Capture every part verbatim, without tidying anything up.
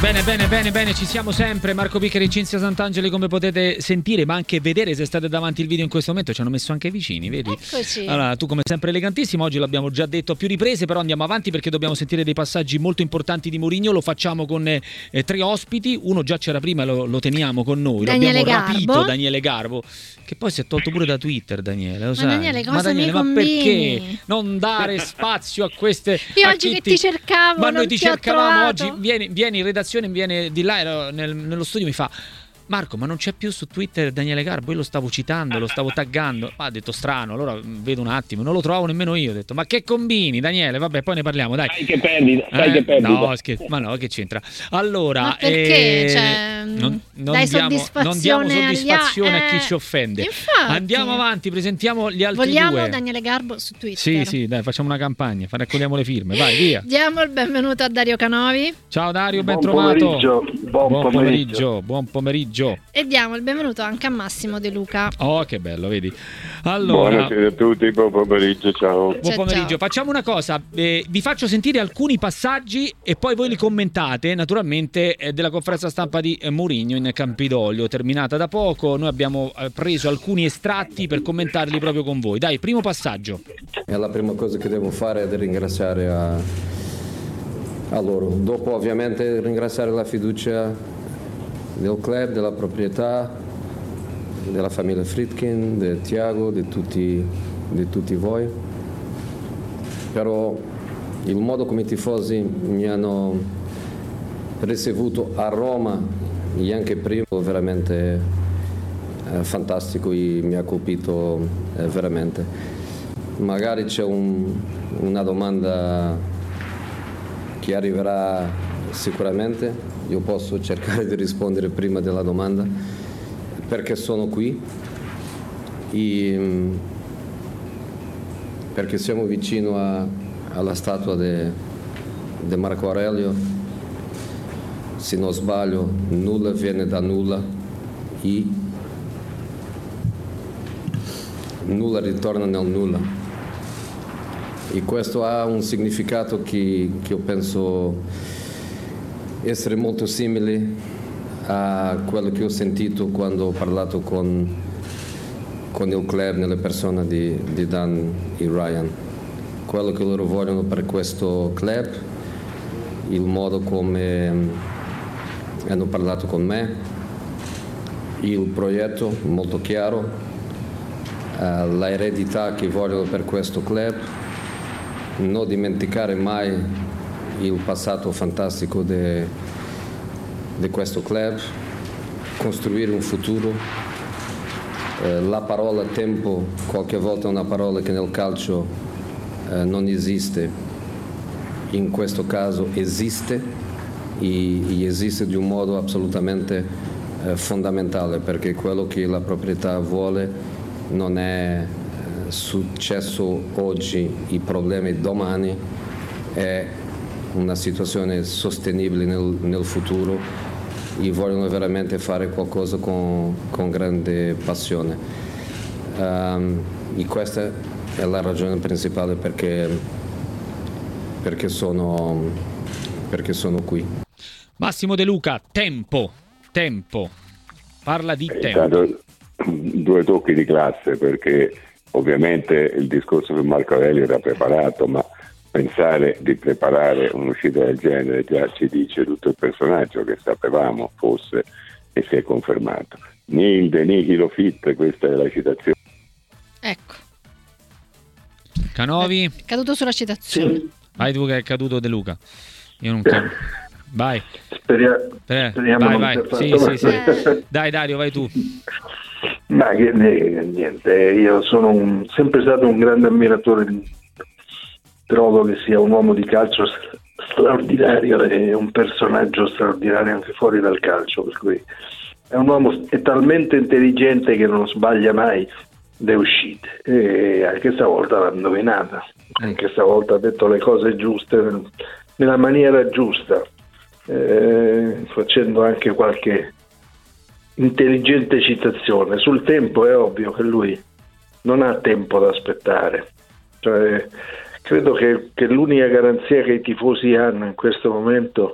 Bene, bene, bene, bene, ci siamo sempre. Marco Piccari, Cinzia Sant'Angeli, come potete sentire, ma anche vedere se state davanti il video in questo momento. Ci hanno messo anche vicini, vedi? Eccoci. Allora, tu come sempre elegantissimo, oggi l'abbiamo già detto a più riprese, però andiamo avanti perché dobbiamo sentire dei passaggi molto importanti di Mourinho. Lo facciamo con eh, tre ospiti, uno già c'era prima, lo, lo teniamo con noi. Daniele L'abbiamo Garbo. rapito, Daniele Garbo, che poi si è tolto pure da Twitter, Daniele, lo Ma sai? Daniele, cosa ma Daniele, mi ma combini? perché non dare spazio a queste... Io a oggi chi che ti cercavo, Ma non noi ti ti ho cercavamo trovato. oggi, vieni, vieni in redazione, viene di là, ero nel- nello studio, mi fa: Marco, ma non c'è più su Twitter Daniele Garbo? Io lo stavo citando, lo stavo taggando. Ah, ha detto strano, allora vedo un attimo, non lo trovo nemmeno io. Ho detto, ma che combini, Daniele? Vabbè, poi ne parliamo, dai. Sai che perdi, sai Eh? che perdi. No, scher- ma no, che c'entra? Allora, Ma perché? eh, Cioè, non, non dai diamo, non diamo soddisfazione agli soddisfazione a- a chi eh, ci offende. infatti. Andiamo avanti, presentiamo gli altri Vogliamo due. Daniele Garbo su Twitter. Sì, sì, dai, facciamo una campagna, fa- raccogliamo le firme, vai, via. Diamo il benvenuto a Dario Canovi Ciao Dario, ben Buon trovato. pomeriggio, buon pomeriggio, pomeriggio. buon pomeriggio. e diamo il benvenuto anche a Massimo De Luca. Oh, che bello, vedi. Allora, Buonasera a tutti, buon pomeriggio, ciao. buon Ciao, pomeriggio. ciao. Facciamo una cosa, eh, vi faccio sentire alcuni passaggi e poi voi li commentate, naturalmente, eh, della conferenza stampa di eh, Mourinho in Campidoglio, terminata da poco. Noi abbiamo eh, preso alcuni estratti per commentarli proprio con voi. Dai, primo passaggio. E la prima cosa che devo fare è ringraziare a, a loro. Dopo ovviamente ringraziare la fiducia del club, della proprietà, della famiglia Friedkin, di Tiago, di tutti, di tutti voi. Però il modo come i tifosi mi hanno ricevuto a Roma e anche prima è veramente eh, fantastico e mi ha colpito eh, veramente. Magari c'è un- una domanda che arriverà sicuramente, io posso cercare di rispondere prima della domanda, perché sono qui e mm, perché siamo vicino a- alla statua di Marco Aurelio. Se non sbaglio, nulla viene da nulla e nulla ritorna nel nulla. E questo ha un significato che, che io penso essere molto simile a quello che ho sentito quando ho parlato con, con il club, nelle persone di, di Dan e Ryan. Quello che loro vogliono per questo club, il modo come hanno parlato con me, il progetto molto chiaro, eh, l'eredità che vogliono per questo club, non dimenticare mai il passato fantastico di questo club, costruire un futuro. Eh, la parola tempo qualche volta è una parola che nel calcio eh, non esiste, in questo caso esiste e, e esiste di un modo assolutamente eh, fondamentale, perché quello che la proprietà vuole non è eh, successo oggi, i problemi domani, è una situazione sostenibile nel, nel futuro e vogliono veramente fare qualcosa con, con grande passione. Um, e questa è la ragione principale perché, perché, sono, perché sono qui. Massimo De Luca, tempo, tempo. Parla di È tempo. stato due tocchi di classe, perché ovviamente il discorso su Marco Aurelio era preparato, ma pensare di preparare un'uscita del genere già ci dice tutto il personaggio che sapevamo fosse e si è confermato. Nilde, Nichilo Fit, questa è la citazione. Ecco, Canovi, è caduto sulla citazione. Sì, vai tu che è caduto De Luca. Io non capisco. Vai. speria- Eh, speriamo vai, non vai. sia Sì, fatto sì, male. sì. Dai Dario, vai tu. Ma che eh, niente, io sono un- sempre stato un grande ammiratore di trovo che sia un uomo di calcio straordinario e un personaggio straordinario anche fuori dal calcio, per cui è un uomo è talmente intelligente che non sbaglia mai le uscite e anche stavolta l'ha indovinata, anche stavolta ha detto le cose giuste nella maniera giusta, eh, facendo anche qualche intelligente citazione. Sul tempo è ovvio che lui non ha tempo da aspettare, cioè, credo che, che l'unica garanzia che i tifosi hanno in questo momento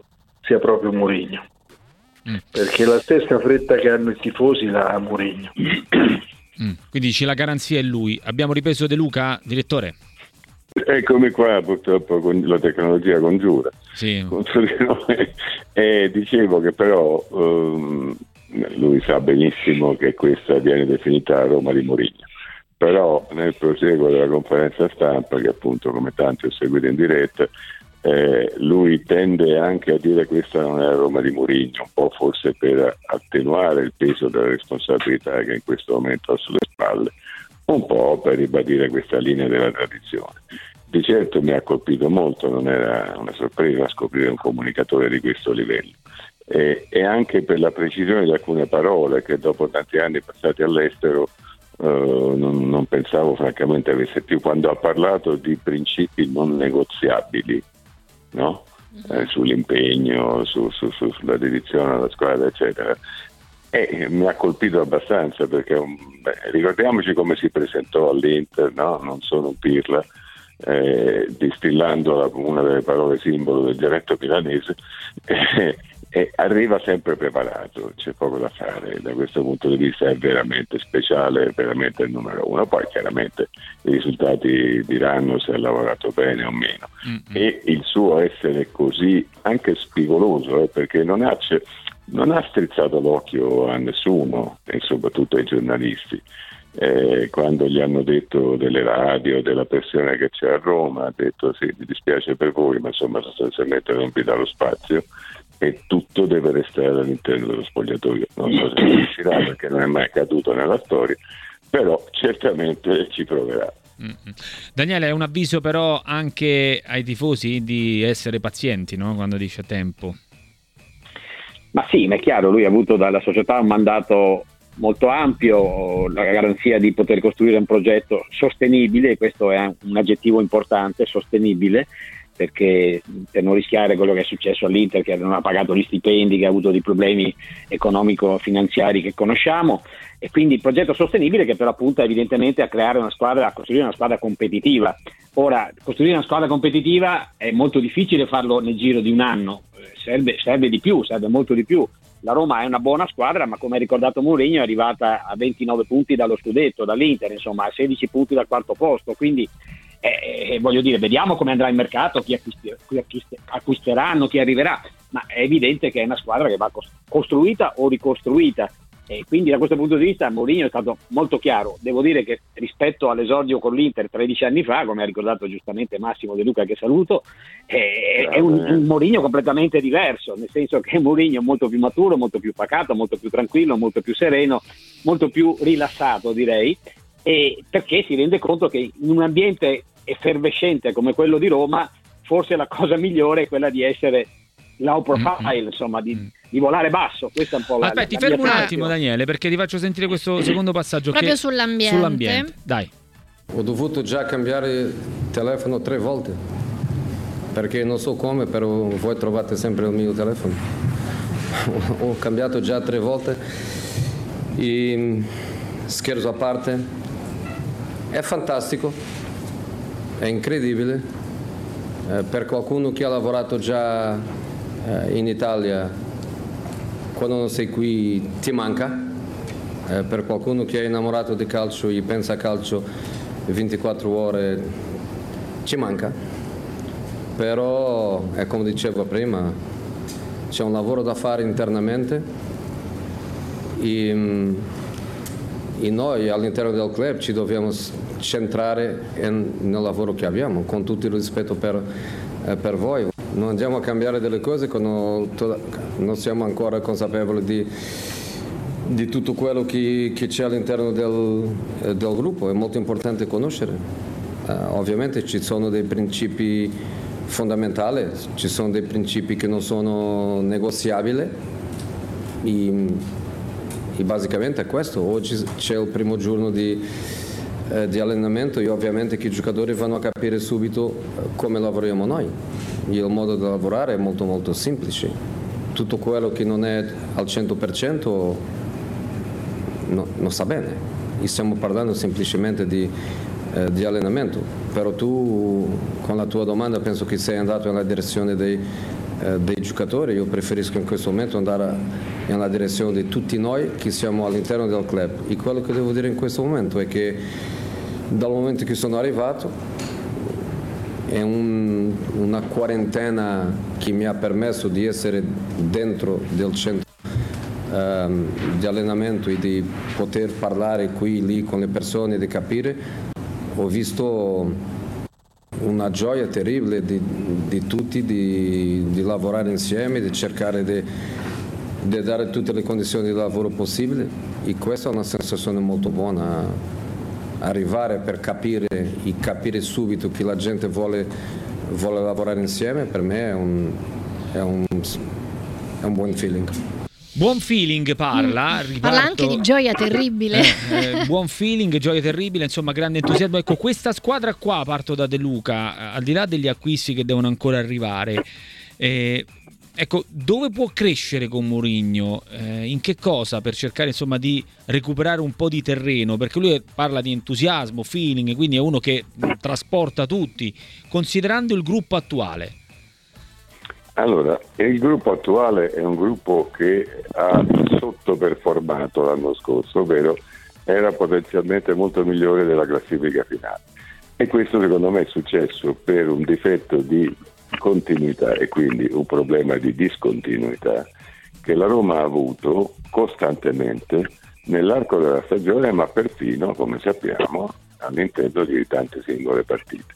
sia proprio Mourinho, mm. perché la stessa fretta che hanno i tifosi la ha Mourinho. Mm. Quindi dici la garanzia è lui. Abbiamo ripreso De Luca, direttore? Eccomi qua, purtroppo con la tecnologia congiura sì. contro di noi. E dicevo che però um, lui sa benissimo che questa viene definita Roma di Mourinho, però nel proseguo della conferenza stampa, che appunto come tanti ho seguito in diretta, eh, lui tende anche a dire che questa non è la Roma di Mourinho, un po' forse per attenuare il peso della responsabilità che in questo momento ha sulle spalle, un po' per ribadire questa linea della tradizione. Di certo mi ha colpito molto, non era una sorpresa scoprire un comunicatore di questo livello, e, e anche per la precisione di alcune parole che dopo tanti anni passati all'estero uh, non, non pensavo francamente avesse più, quando ha parlato di principi non negoziabili, no? Eh, sull'impegno, su, su, su, sulla dedizione alla squadra, eccetera. E mi ha colpito abbastanza perché beh, ricordiamoci come si presentò all'Inter, no? Non sono un pirla, eh, distillando la, una delle parole simbolo del dialetto milanese, eh, e arriva sempre preparato, c'è poco da fare, da questo punto di vista è veramente speciale, è veramente il numero uno. Poi chiaramente i risultati diranno se ha lavorato bene o meno, mm-hmm. e il suo essere così anche spigoloso, eh, perché non ha non ha strizzato l'occhio a nessuno, e soprattutto ai giornalisti. Eh, quando gli hanno detto delle radio, della pressione che c'è a Roma, ha detto sì, mi dispiace per voi, ma insomma sostanzialmente non vi dà lo spazio e tutto deve restare all'interno dello spogliatoio. Non so se riuscirà, perché non è mai accaduto nella storia, però certamente ci proverà. Mm-hmm. Daniele, è un avviso però anche ai tifosi di essere pazienti, no? Quando dice tempo. Ma sì, ma è chiaro, lui ha avuto dalla società un mandato molto ampio, la garanzia di poter costruire un progetto sostenibile, e questo è un aggettivo importante, sostenibile, perché per non rischiare quello che è successo all'Inter, che non ha pagato gli stipendi, che ha avuto dei problemi economico-finanziari che conosciamo, e quindi il progetto sostenibile che però punta evidentemente a creare una squadra, a costruire una squadra competitiva. Ora, costruire una squadra competitiva è molto difficile farlo nel giro di un anno, serve, serve di più, serve molto di più. La Roma è una buona squadra, ma come ha ricordato Mourinho è arrivata a ventinove punti dallo scudetto, dall'Inter, insomma a sedici punti dal quarto posto, quindi eh, voglio dire, vediamo come andrà il mercato, chi, acquister- chi acquister- acquisteranno, chi arriverà, ma è evidente che è una squadra che va costruita o ricostruita, e quindi da questo punto di vista Mourinho è stato molto chiaro. Devo dire che rispetto all'esordio con l'Inter tredici anni fa, come ha ricordato giustamente Massimo De Luca, che saluto, è, è un, un Mourinho completamente diverso, nel senso che è un Mourinho molto più maturo, molto più pacato, molto più tranquillo, molto più sereno, molto più rilassato, direi, e perché si rende conto che in un ambiente effervescente come quello di Roma forse la cosa migliore è quella di essere low profile, mm-hmm. insomma di, di volare basso. Questa è un po' la, Aspetta, ti la fermo un mia attimo Daniele, perché ti faccio sentire questo secondo passaggio proprio che... sull'ambiente. sull'ambiente dai. Ho dovuto già cambiare telefono tre volte, perché non so come, però voi trovate sempre il mio telefono. Ho cambiato già tre volte. E, scherzo a parte, è fantastico, è incredibile. Eh, per qualcuno che ha lavorato già in Italia, quando non sei qui ti manca, eh, per qualcuno che è innamorato di calcio e pensa a calcio ventiquattro ore ci manca, però è come dicevo prima, c'è un lavoro da fare internamente e, e noi all'interno del club ci dobbiamo centrare in, nel lavoro che abbiamo, con tutto il rispetto per, eh, per voi. Non andiamo a cambiare delle cose quando non siamo ancora consapevoli di, di tutto quello che, che c'è all'interno del, del gruppo. È molto importante conoscere. Uh, ovviamente ci sono dei principi fondamentali, ci sono dei principi che non sono negoziabili e, e basicamente è questo. Oggi c'è il primo giorno di, eh, di allenamento e ovviamente che i giocatori vanno a capire subito come lavoriamo noi. Il modo di lavorare è molto molto semplice, tutto quello che non è al cento per cento no, non sta bene, e stiamo parlando semplicemente di, eh, di allenamento, però tu con la tua domanda penso che sei andato nella direzione dei, eh, dei giocatori. Io preferisco in questo momento andare nella direzione di tutti noi che siamo all'interno del club, e quello che devo dire in questo momento è che dal momento che sono arrivato è un, una quarantena che mi ha permesso di essere dentro del centro um, di allenamento e di poter parlare qui lì con le persone, di capire. Ho visto una gioia terribile di, di tutti di, di lavorare insieme, di cercare di, di dare tutte le condizioni di lavoro possibili, e questa è una sensazione molto buona. Arrivare per capire e capire subito che la gente vuole, vuole lavorare insieme, per me è un, è un, è un buon feeling. Buon feeling parla, riparto, parla anche di gioia terribile. Eh, eh, buon feeling, gioia terribile, insomma grande entusiasmo. Ecco, questa squadra qua, parto da De Luca, al di là degli acquisti che devono ancora arrivare, eh, ecco, dove può crescere con Mourinho? Eh, in che cosa, per cercare insomma di recuperare un po' di terreno? Perché lui parla di entusiasmo, feeling, quindi è uno che trasporta tutti, considerando il gruppo attuale. Allora, il gruppo attuale è un gruppo che ha sottoperformato l'anno scorso, ovvero era potenzialmente molto migliore della classifica finale. E questo secondo me è successo per un difetto di continuità e quindi un problema di discontinuità che la Roma ha avuto costantemente nell'arco della stagione, ma perfino, come sappiamo, all'interno di tante singole partite.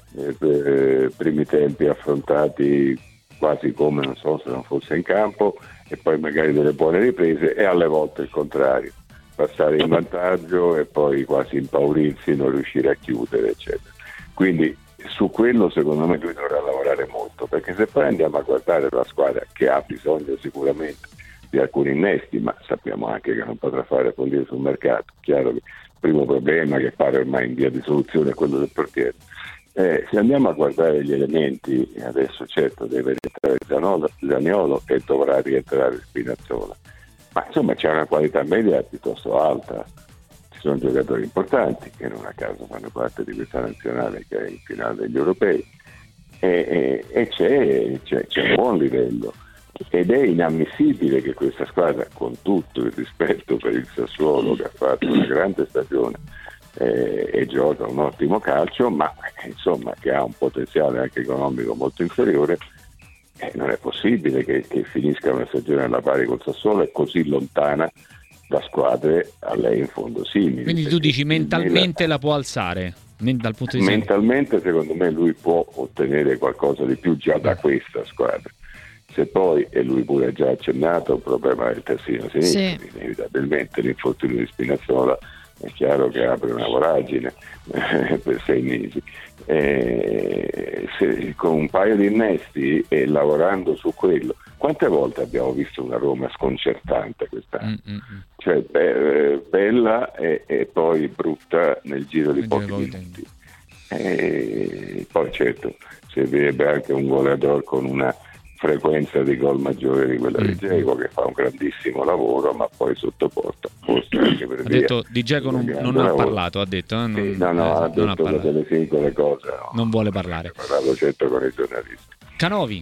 Eh, primi tempi affrontati quasi come, non so, se non fosse in campo, e poi magari delle buone riprese, e alle volte il contrario, passare in vantaggio e poi quasi impaurirsi, non riuscire a chiudere, eccetera. Quindi su quello secondo me lui dovrà lavorare molto, perché se poi andiamo a guardare la squadra, che ha bisogno sicuramente di alcuni innesti, ma sappiamo anche che non potrà fare fondire sul mercato, chiaro che il primo problema, che pare ormai in via di soluzione, è quello del portiere. Eh, se andiamo a guardare gli elementi, adesso certo deve rientrare Zaniolo e dovrà rientrare Spinazzola, ma insomma c'è una qualità media piuttosto alta, ci sono giocatori importanti che non a caso fanno parte di questa nazionale che è in finale degli europei, e, e, e c'è, c'è, c'è un buon livello, ed è inammissibile che questa squadra, con tutto il rispetto per il Sassuolo che ha fatto una grande stagione Eh, e gioca un ottimo calcio, ma eh, insomma che ha un potenziale anche economico molto inferiore, eh, non è possibile che, che finisca una stagione alla pari col Sassuolo e così lontana da squadre a lei in fondo simili. Quindi tu dici mentalmente la può alzare? Dal punto di vista mentalmente secondo me lui può ottenere qualcosa di più già da questa squadra. Se poi, e lui pure ha già accennato, il problema del terzino sinistro, sì. Inevitabilmente l'infortunio di Spinazzola è chiaro che apre una voragine eh, per sei mesi. Eh, se, con un paio di innesti e lavorando su quello, quante volte abbiamo visto una Roma sconcertante quest'anno? Mm-hmm. Cioè be- bella e, e poi brutta nel giro di pochi minuti. E poi certo servirebbe anche un goleador con una frequenza di gol maggiore di quella mm. di Dzeko, che fa un grandissimo lavoro, ma poi sotto porta forse anche per ha via detto di Dzeko non, non ha parlato, ha detto eh? non, sì, no no eh, ha detto ha delle singole cose, no. Non vuole parlare, ha parlato certo con i giornalisti. Canovi.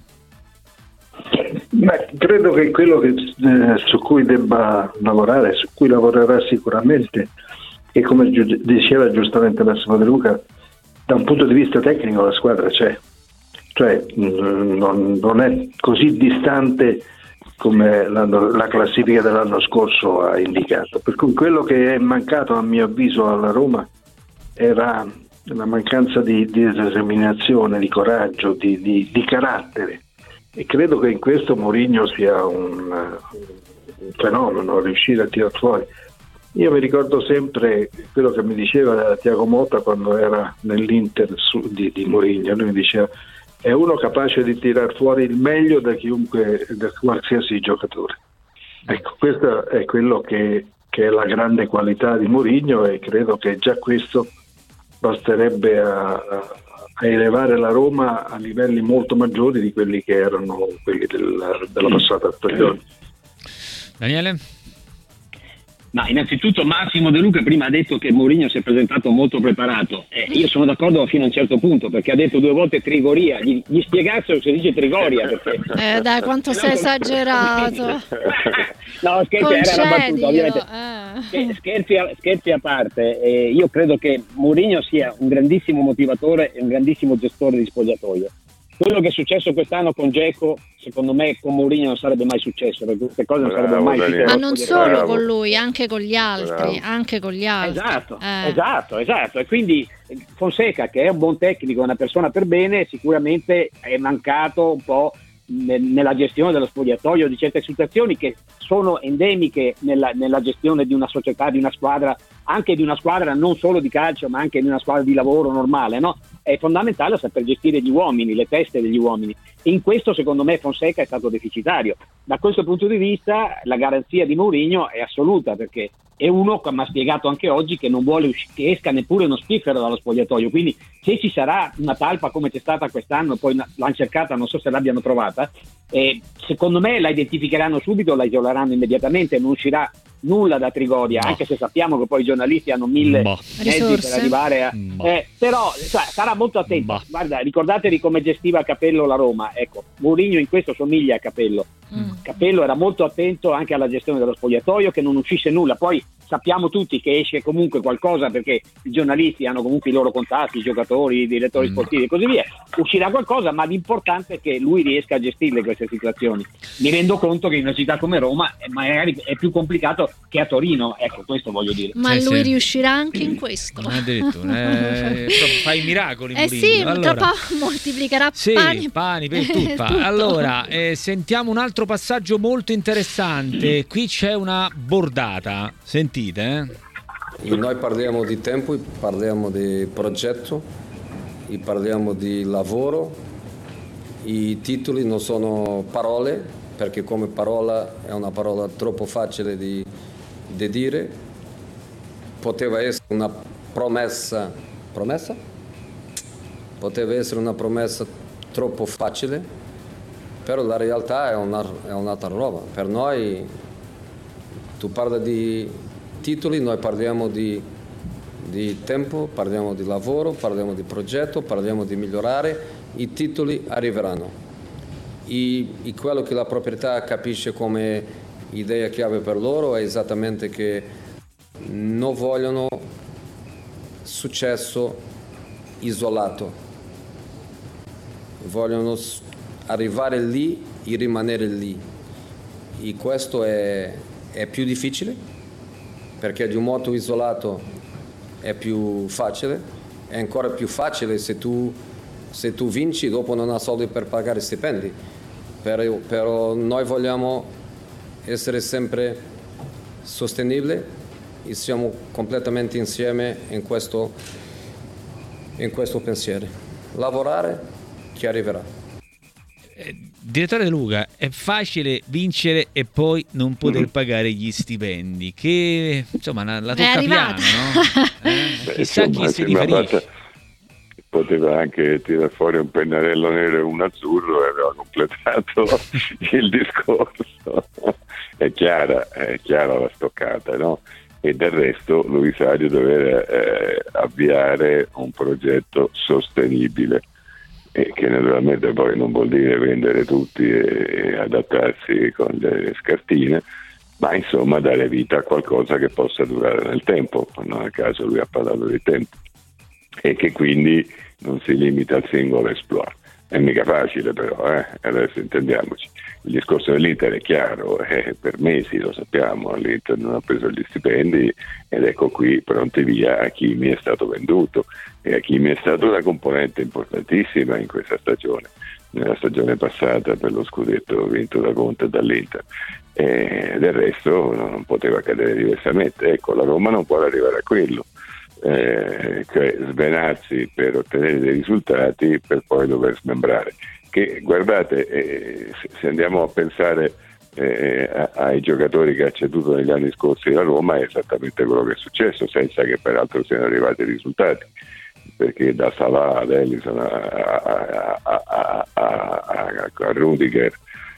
Beh, credo che quello che, eh, su cui debba lavorare, su cui lavorerà sicuramente, e come gi- diceva giustamente Massimo De Luca, da un punto di vista tecnico la squadra c'è, cioè non, non è così distante come la classifica dell'anno scorso ha indicato, per cui quello che è mancato a mio avviso alla Roma era la mancanza di, di determinazione, di coraggio, di, di, di carattere, e credo che in questo Mourinho sia un, un fenomeno, riuscire a tirar fuori. Io mi ricordo sempre quello che mi diceva Thiago Motta quando era nell'Inter su, di, di Mourinho. Lui mi diceva: è uno capace di tirar fuori il meglio da chiunque, da qualsiasi giocatore. Ecco, questo è quello che, che è la grande qualità di Mourinho, e credo che già questo basterebbe a, a elevare la Roma a livelli molto maggiori di quelli che erano quelli della, della passata stagione. Daniele? Ma innanzitutto Massimo De Luca prima ha detto che Mourinho si è presentato molto preparato. Eh, io sono d'accordo fino a un certo punto, perché ha detto due volte Trigoria. Gli, gli spiegassero se dice Trigoria. Perché... Eh dai, quanto sei esagerato. No, scherzi, era una battuta, ovviamente. Eh. Scherzi, a, scherzi a parte, eh, io credo che Mourinho sia un grandissimo motivatore e un grandissimo gestore di spogliatoio. Quello che è successo quest'anno con Dzeko, secondo me con Mourinho non sarebbe mai successo, perché queste cose non sarebbero mai successe. Ma non solo con lui, anche con gli altri, Bravo. anche con gli altri. Esatto, eh. esatto, esatto. E quindi Fonseca, che è un buon tecnico, una persona per bene, sicuramente è mancato un po' nella gestione dello spogliatoio di certe situazioni che sono endemiche nella, nella gestione di una società, di una squadra, anche di una squadra non solo di calcio ma anche di una squadra di lavoro normale, no? È fondamentale saper gestire gli uomini, le teste degli uomini. In questo secondo me Fonseca è stato deficitario. Da questo punto di vista la garanzia di Mourinho è assoluta, perché è uno che mi ha spiegato anche oggi che non vuole usci- che esca neppure uno spiffero dallo spogliatoio, quindi se ci sarà una talpa come c'è stata quest'anno, poi l'hanno cercata, non so se l'abbiano trovata, eh, secondo me la identificheranno subito, la isoleranno immediatamente, non uscirà nulla da Trigoria, no. Anche se sappiamo che poi i giornalisti hanno mille boh. mezzi Risorse. per arrivare a eh, però cioè, sarà molto attento. Boh. Guarda, ricordatevi come gestiva Capello la Roma, ecco, Mourinho in questo somiglia a Capello. mm. Capello era molto attento anche alla gestione dello spogliatoio, che non uscisse nulla. Poi sappiamo tutti che esce comunque qualcosa, perché i giornalisti hanno comunque i loro contatti, i giocatori, i direttori mm. sportivi e così via, uscirà qualcosa, ma l'importante è che lui riesca a gestirle queste situazioni. Mi rendo conto che in una città come Roma magari è più complicato che a Torino, ecco, questo voglio dire. Ma eh, lui sì. riuscirà anche in questo. Addirittura, eh, fai miracoli, eh Mourinho. sì, allora, tra poco moltiplicherà sì, pani, pani per tuppa. Allora, eh, sentiamo un altro passaggio molto interessante. Qui c'è una bordata, sentite, eh? Noi parliamo di tempo, parliamo di progetto, parliamo di lavoro. I titoli non sono parole, perché come parola è una parola troppo facile di, di dire. Poteva essere una promessa, promessa? Poteva essere una promessa troppo facile, però la realtà è, una, è un'altra roba. Per noi, tu parli di titoli, noi parliamo di, di tempo, parliamo di lavoro, parliamo di progetto, parliamo di migliorare. I titoli arriveranno. E, e quello che la proprietà capisce come idea chiave per loro è esattamente che non vogliono successo isolato, vogliono arrivare lì e rimanere lì, e questo è, è più difficile, perché di un modo isolato è più facile, è ancora più facile se tu se tu vinci dopo non hai soldi per pagare stipendi, però, però noi vogliamo essere sempre sostenibili e siamo completamente insieme in questo, in questo pensiero. Lavorare che arriverà. Eh, direttore De Luca, è facile vincere e poi non poter mm-hmm. pagare gli stipendi, che insomma la, la tocca piano, no? Eh? Beh, chissà insomma, chi si riferisce. Poteva anche tirare fuori un pennarello nero e un azzurro e aveva completato il discorso. È chiara, è chiara la stoccata, no? E del resto Luisario doveva eh, avviare un progetto sostenibile, e che naturalmente poi non vuol dire vendere tutti e, e adattarsi con le scartine, ma insomma dare vita a qualcosa che possa durare nel tempo. Non a caso lui ha parlato di tempo, e che quindi non si limita al singolo exploit. È mica facile però, eh? Adesso intendiamoci. Il discorso dell'Inter è chiaro, eh? Per mesi lo sappiamo, l'Inter non ha preso gli stipendi ed ecco qui pronti via a chi mi è stato venduto e a chi mi è stato una componente importantissima in questa stagione, nella stagione passata per lo scudetto vinto da Conte e dall'Inter. E del resto non poteva accadere diversamente. Ecco, la Roma non può arrivare a quello. Eh, cioè svenarsi per ottenere dei risultati per poi dover smembrare, che guardate eh, se andiamo a pensare eh, ai giocatori che ha ceduto negli anni scorsi la Roma, è esattamente quello che è successo, senza che peraltro siano arrivati i risultati, perché da Salah ad Ellison a, a, a, a, a, a, a Rudiger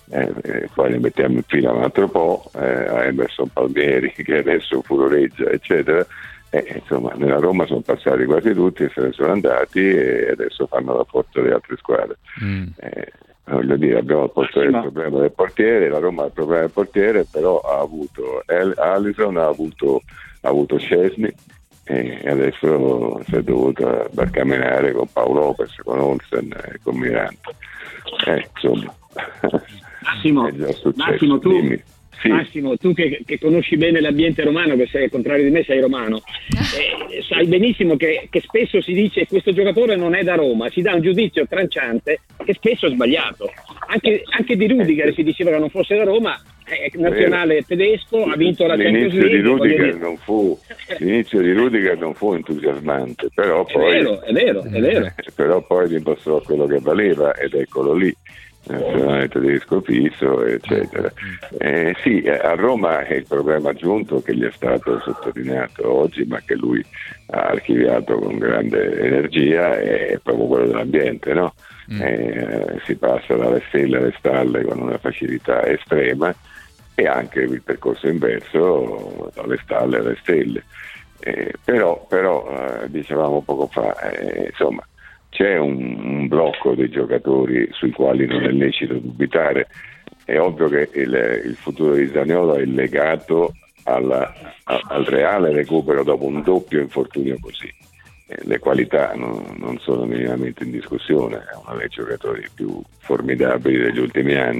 eh, eh, poi ne mettiamo in fila un altro po', eh, a Emerson Palmieri che adesso furoreggia, eccetera. Eh, insomma, nella Roma sono passati quasi tutti e se ne sono andati e adesso fanno la forza delle altre squadre. Mm. Eh, voglio dire, abbiamo il, portiere, il problema del portiere, la Roma ha il problema del portiere, però ha avuto Alisson, ha avuto, ha avuto Szczesny e adesso si è dovuto barcamenare con Paolo Lopez, con Olsen e con Miranda. Eh, insomma, Massimo, Massimo tu Dimmi. Sì. Massimo, tu che, che conosci bene l'ambiente romano, che sei al contrario di me, sei romano, eh, sai benissimo che, che spesso si dice questo giocatore non è da Roma, si dà un giudizio tranciante che spesso è sbagliato. Anche, anche di Rudiger si diceva che non fosse da Roma, è nazionale tedesco, ha vinto la Champions League. Di Rudiger non fu, l'inizio di Rudiger non fu entusiasmante, però poi, è vero, è vero, è vero. però poi dimostrò quello che valeva ed eccolo lì. Nazionale tedesco fisso, eccetera. Eh, sì, a Roma è il problema aggiunto che gli è stato sottolineato oggi, ma che lui ha archiviato con grande energia, è proprio quello dell'ambiente, no? Mm. Eh, si passa dalle stelle alle stalle con una facilità estrema e anche il percorso inverso dalle stalle alle stelle. Eh, però, però eh, dicevamo poco fa, eh, insomma, c'è un, un blocco dei giocatori sui quali non è lecito dubitare. È ovvio che il, il futuro di Zaniolo è legato alla, a, al reale recupero dopo un doppio infortunio così. Eh, le qualità non, non sono minimamente in discussione, è uno dei giocatori più formidabili degli ultimi anni.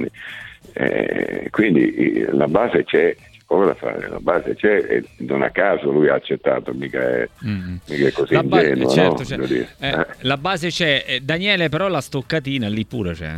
Eh, quindi la base c'è, come da fare? La base c'è e non a caso lui ha accettato, mica è, mm. mica è così la ba- ingenuo, certo, no? certo. Eh, eh. La base c'è, eh, Daniele, però la stoccatina lì pure c'è.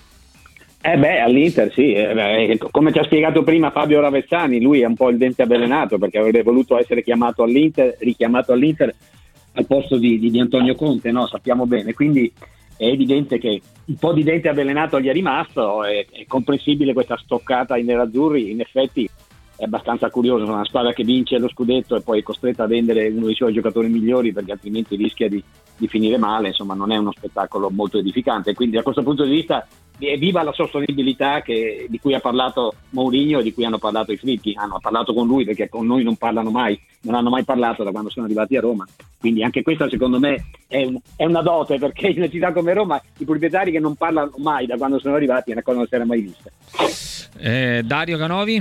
Eh beh, all'Inter sì, eh, come ci ha spiegato prima Fabio Ravezzani, lui è un po' il dente avvelenato perché avrebbe voluto essere chiamato all'Inter, richiamato all'Inter al posto di, di, di Antonio Conte, no? Sappiamo bene, quindi è evidente che un po' di dente avvelenato gli è rimasto, è, è comprensibile questa stoccata ai nerazzurri, in effetti è abbastanza curioso, una squadra che vince lo scudetto e poi è costretta a vendere uno dei suoi giocatori migliori perché altrimenti rischia di, di finire male, insomma non è uno spettacolo molto edificante, quindi da questo punto di vista è viva la sostenibilità che, di cui ha parlato Mourinho e di cui hanno parlato i Fritti, hanno parlato con lui perché con noi non parlano mai, non hanno mai parlato da quando sono arrivati a Roma, quindi anche questa secondo me è, un, è una dote, perché in una città come Roma i proprietari che non parlano mai da quando sono arrivati è una cosa che non si era mai vista. eh, Dario Canovi?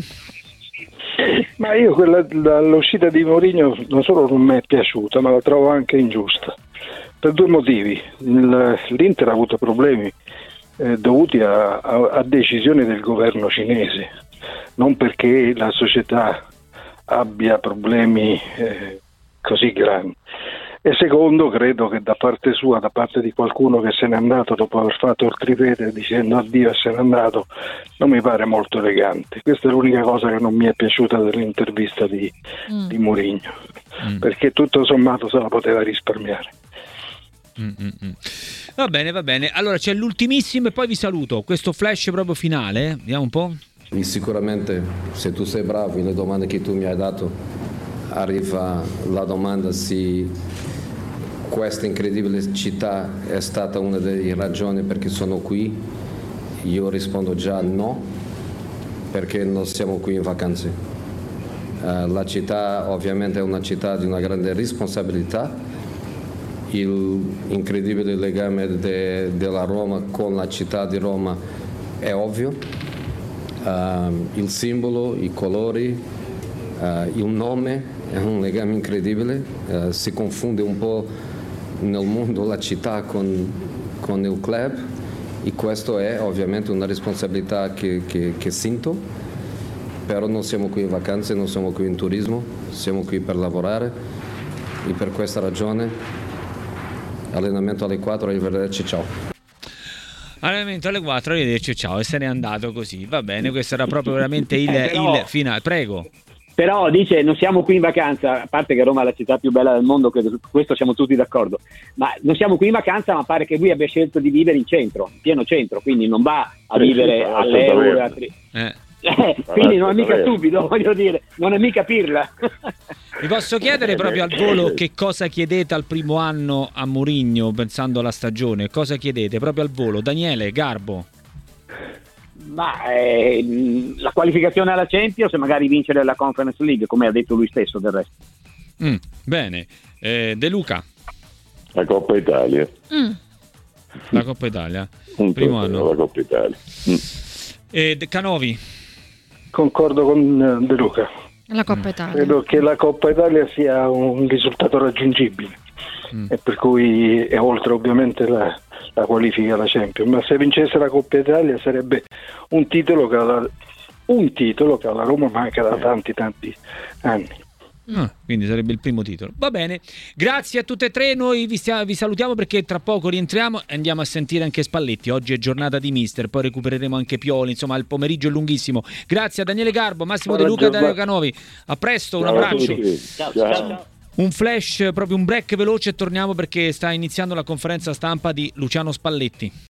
Ma io quella, l'uscita di Mourinho non solo non mi è piaciuta, ma la trovo anche ingiusta per due motivi. Il, L'Inter ha avuto problemi eh, dovuti a, a, a decisioni del governo cinese, non perché la società abbia problemi eh, così grandi. E secondo, credo che da parte sua, da parte di qualcuno che se n'è andato dopo aver fatto il tripete dicendo addio e se n'è andato, non mi pare molto elegante. Questa è l'unica cosa che non mi è piaciuta dell'intervista di, mm. di Mourinho, mm. perché tutto sommato se la poteva risparmiare. Mm-mm. Va bene, va bene. Allora c'è l'ultimissimo e poi vi saluto. Questo flash proprio finale, vediamo un po'. E sicuramente se tu sei bravo nelle domande che tu mi hai dato, arriva la domanda se questa incredibile città è stata una delle ragioni perché sono qui. Io rispondo già no, perché non siamo qui in vacanze. Uh, la città ovviamente è una città di una grande responsabilità. Il incredibile legame de, della Roma con la città di Roma è ovvio. Uh, il simbolo, i colori, uh, il nome è un legame incredibile. Uh, si confonde un po' nel mondo la città con, con il club e questo è ovviamente una responsabilità che, che, che sento, però non siamo qui in vacanze, non siamo qui in turismo, siamo qui per lavorare e per questa ragione allenamento alle quattro, arrivederci, ciao. Allenamento alle quattro, arrivederci, ciao, e se n'è andato così, va bene, questo era proprio veramente il, eh, però... il finale, prego. Però dice non siamo qui in vacanza, a parte che Roma è la città più bella del mondo, credo su questo siamo tutti d'accordo, ma non siamo qui in vacanza, ma pare che lui abbia scelto di vivere in centro, in pieno centro, quindi non va a vivere sì, all'Euro, a tri... eh. Eh, quindi non è mica stupido, voglio dire, non è mica pirla. Vi posso chiedere proprio al volo che cosa chiedete al primo anno a Mourinho pensando alla stagione? Cosa chiedete proprio al volo? Daniele, Garbo? Ma eh, la qualificazione alla Champions e magari vincere la Conference League, come ha detto lui stesso del resto. Mm, bene, eh, De Luca. La Coppa Italia. Mm. La Coppa Italia. Un Primo torneo, anno. la Coppa Italia. Mm. E De Canovi. Concordo con De Luca. La Coppa Italia. Credo che la Coppa Italia sia un risultato raggiungibile, mm. e per cui è oltre ovviamente la, la qualifica alla Champions, ma se vincesse la Coppa Italia sarebbe un titolo che alla, un titolo che alla Roma manca da tanti tanti anni. Ah, quindi sarebbe il primo titolo. Va bene, grazie a tutte e tre. Noi vi, stia, vi salutiamo perché tra poco rientriamo e andiamo a sentire anche Spalletti. Oggi è giornata di mister, poi recupereremo anche Pioli. Insomma, il pomeriggio è lunghissimo. Grazie a Daniele Garbo, Massimo De Luca e Dario Canovi. A presto, un Ciao abbraccio. Ciao, ciao, ciao. Un flash, proprio un break veloce e torniamo perché sta iniziando la conferenza stampa di Luciano Spalletti.